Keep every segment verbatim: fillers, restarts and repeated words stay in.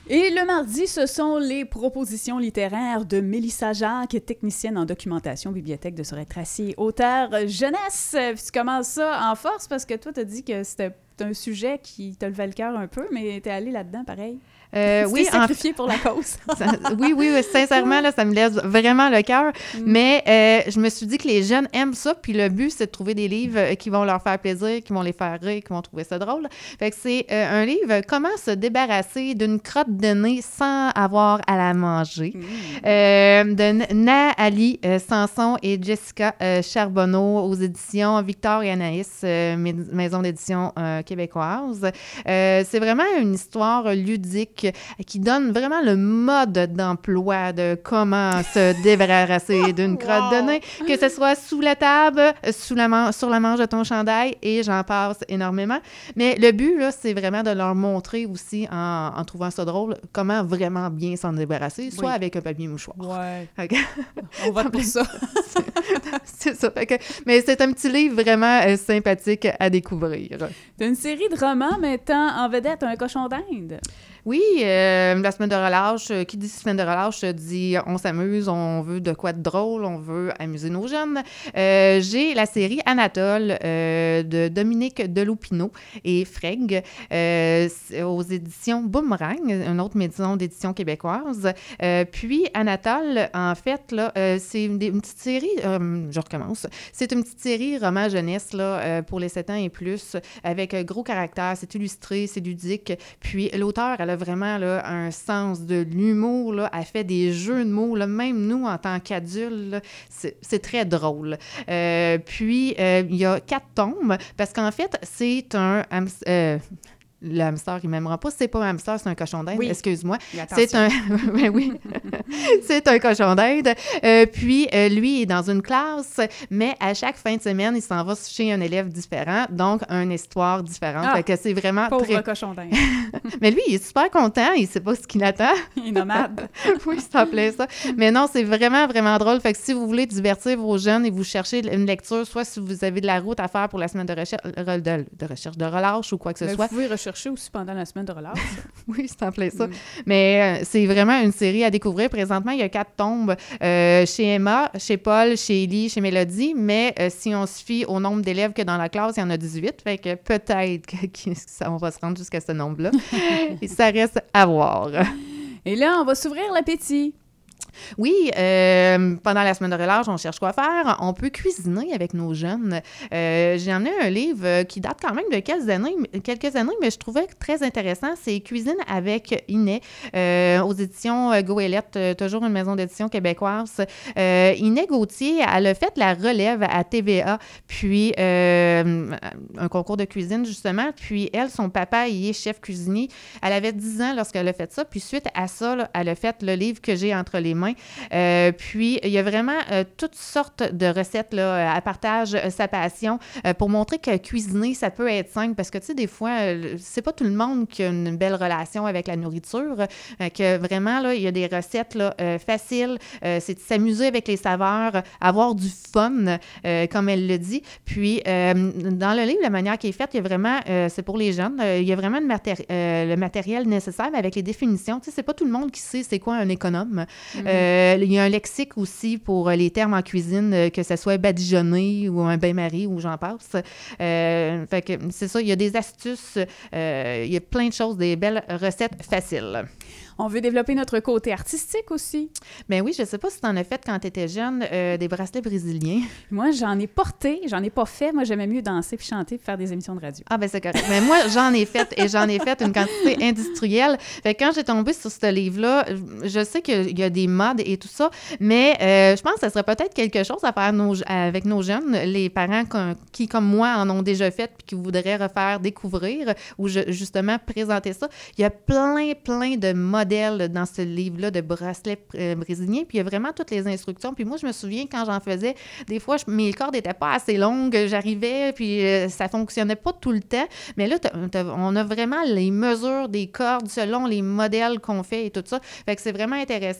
Et le mardi, ce sont les propositions littéraires de Mélissa Jacques, technicienne en documentation Bibliothèque de Sorel-Tracy, auteure jeunesse. Tu commences ça en force parce que toi, tu as dit que c'était un sujet qui te levait le cœur un peu, mais tu es allée là-dedans pareil. Euh, tu oui, t'es sacrifiée en... pour la cause. ça, oui, oui, oui, sincèrement, là, ça me lève vraiment le cœur. Mm. Mais euh, je me suis dit que les jeunes aiment ça, puis le but, c'est de trouver des livres qui vont leur faire plaisir, qui vont les faire rire, qui vont trouver ça drôle. Fait que c'est euh, un livre « Comment se débarrasser d'une crotte de nez sans avoir à la manger mm. » euh, de Naali euh, Sanson et Jessica euh, Charbonneau aux éditions Victor et Anaïs, euh, maison d'édition euh, québécoise. Euh, c'est vraiment une histoire ludique qui donne vraiment le mode d'emploi de comment se débarrasser d'une crotte wow. de nez, que ce soit sous la table, sous la man- sur la manche de ton chandail, et j'en passe énormément. Mais le but, là, c'est vraiment de leur montrer aussi, en, en trouvant ça drôle, comment vraiment bien s'en débarrasser, soit oui. avec un papier mouchoir. Ouais. Okay. On vote pour ça. c'est, c'est ça. Okay. Mais c'est un petit livre vraiment euh, sympathique à découvrir. T'as une série de romans mettant en vedette un cochon d'Inde. Oui, euh, la semaine de relâche, qui dit semaine de relâche dit on s'amuse, on veut de quoi de drôle, on veut amuser nos jeunes. Euh, j'ai la série Anatole euh, de Dominique Deloupinot et Freg euh, aux éditions Boomerang, une autre maison d'édition québécoise. Euh, puis Anatole, en fait, là, euh, c'est une, une petite série, euh, je recommence, c'est une petite série roman jeunesse là, euh, pour les sept ans et plus, avec un gros caractère, c'est illustré, c'est ludique. Puis l'auteur, elle a vraiment là, un sens de l'humour. Là. Elle fait des jeux de mots. Là. Même nous, en tant qu'adultes, là, c'est, c'est très drôle. Euh, puis, euh, il y a quatre tomes, parce qu'en fait, c'est un... Euh, le hamster, il m'aimera pas. C'est pas un hamster, c'est un cochon d'Inde. Oui. Excuse-moi. C'est un... ben oui. c'est un cochon d'Inde. Euh, puis, euh, lui, il est dans une classe, mais à chaque fin de semaine, il s'en va chez un élève différent, donc une histoire différente. Ah, fait que c'est vraiment pauvre très... cochon d'Inde. mais lui, il est super content. Il sait pas ce qu'il attend. Il est nomade. oui, ça plaît ça. Mais non, c'est vraiment, vraiment drôle. Fait que si vous voulez divertir vos jeunes et vous cherchez une lecture, soit si vous avez de la route à faire pour la semaine de recherche, de, de recherche de relâche ou quoi que ce mais soit. Vous pouvez rechercher aussi pendant la semaine de relâche. oui, c'est en plein ça. Mm. Mais euh, c'est vraiment une série à découvrir. Présentement, il y a quatre tombes euh, chez Emma, chez Paul, chez Élie, chez Mélodie, mais euh, si on se fie au nombre d'élèves que dans la classe, il y en a dix-huit, fait que peut-être que, que ça, on va se rendre jusqu'à ce nombre-là. Et ça reste à voir. Et là, on va s'ouvrir l'appétit. Oui, euh, pendant la semaine de relâche, on cherche quoi faire. On peut cuisiner avec nos jeunes. Euh, j'ai emmené un livre qui date quand même de quelques années, quelques années, mais je trouvais très intéressant. C'est Cuisine avec Inet, euh, aux éditions Goélette, euh, toujours une maison d'édition québécoise. Euh, Inet Gauthier, elle a fait la relève à T V A, puis euh, un concours de cuisine, justement. Puis elle, son papa, il est chef cuisinier. Elle avait dix ans lorsqu'elle a fait ça. Puis suite à ça, là, elle a fait le livre que j'ai entre les mains. Euh, puis, il y a vraiment euh, toutes sortes de recettes, là. Elle partage euh, sa passion euh, pour montrer que cuisiner, ça peut être simple parce que, tu sais, des fois, euh, c'est pas tout le monde qui a une belle relation avec la nourriture, euh, que vraiment, là, il y a des recettes, là, euh, faciles, euh, c'est de s'amuser avec les saveurs, avoir du fun, euh, comme elle le dit. Puis, euh, dans le livre, la manière qui est faite, il y a vraiment, euh, c'est pour les jeunes, euh, il y a vraiment le, matéri- euh, le matériel nécessaire, mais avec les définitions. Tu sais, c'est pas tout le monde qui sait c'est quoi un économe. Mm-hmm. Euh, Euh, il y a un lexique aussi pour les termes en cuisine, euh, que ce soit badigeonné ou un bain-marie ou j'en passe. Euh, fait que c'est ça, il y a des astuces, euh, il y a plein de choses, des belles recettes faciles. On veut développer notre côté artistique aussi. Ben oui, je sais pas si tu en as fait quand tu étais jeune, euh, des bracelets brésiliens. Moi, j'en ai porté, j'en ai pas fait. Moi, j'aimais mieux danser puis chanter puis faire des émissions de radio. Ah ben c'est correct. Mais moi, j'en ai fait et j'en ai fait une quantité industrielle. Fait que quand j'ai tombé sur ce livre-là, je sais qu'il y a des modes et tout ça, mais euh, je pense que ça serait peut-être quelque chose à faire nos, avec nos jeunes, les parents qui, comme moi, en ont déjà fait puis qui voudraient refaire découvrir ou je, justement présenter ça. Il y a plein, plein de modèles dans ce livre-là de bracelets euh, brésiliens, puis il y a vraiment toutes les instructions. Puis moi, je me souviens, quand j'en faisais, des fois, je, mes cordes n'étaient pas assez longues, j'arrivais, puis euh, ça fonctionnait pas tout le temps. Mais là, t'as, t'as, on a vraiment les mesures des cordes selon les modèles qu'on fait et tout ça. Fait que c'est vraiment intéressant. C'est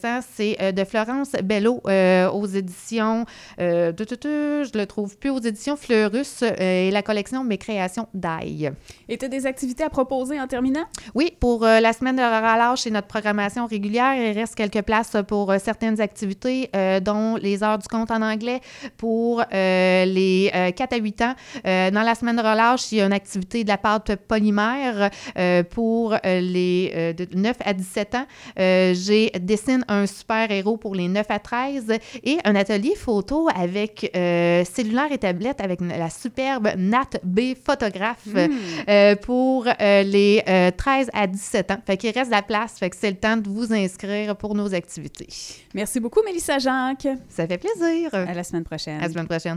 c'est euh, de Florence Bello euh, aux éditions... Euh, tu, tu, tu, je le trouve plus aux éditions Fleurus euh, et la collection Mes créations d'ail. Et tu as des activités à proposer en terminant? Oui, pour euh, la semaine de relâche et notre programmation régulière, il reste quelques places pour euh, certaines activités, euh, dont les heures du conte en anglais pour euh, les euh, quatre à huit ans. Euh, dans la semaine de relâche, il y a une activité de la pâte polymère euh, pour euh, les euh, de neuf à dix-sept ans. Euh, j'ai dessine un super-héros pour les neuf à treize et un atelier photo avec euh, cellulaire et tablette avec la superbe Nat B photographe mm. euh, pour euh, les euh, treize à dix-sept ans. Fait qu'il reste de la place, fait que c'est le temps de vous inscrire pour nos activités. Merci beaucoup, Mélissa Jacques. Ça fait plaisir. À la semaine prochaine. À la semaine prochaine.